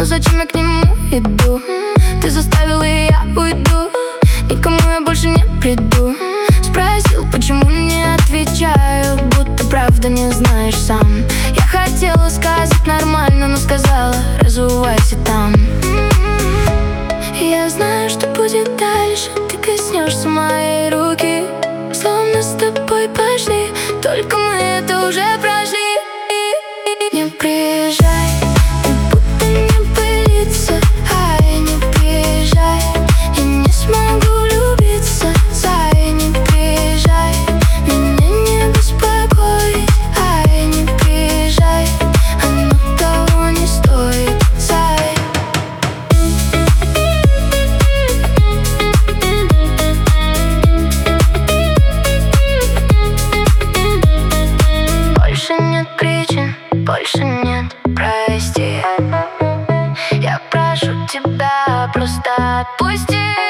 зачем я к нему иду? Ты заставил, и я уйду. Никому я больше не приду. Спросил, почему не отвечаю, будто правда не знаешь сам. Я хотела сказать нормально, но сказала: разувайся там. Я знаю, что будет дальше. Ты коснешься моей руки, словно с тобой пошли. Только мы это уже прошли. Не приезжай, ты будто не пылится. Ай, не приезжай, я не смогу влюбиться. Зай, не приезжай, меня не беспокоит. Ай, не приезжай, оно того не стоит. Зай. Больше нет причин, больше нет, прости. Я прошу тебя, просто отпусти.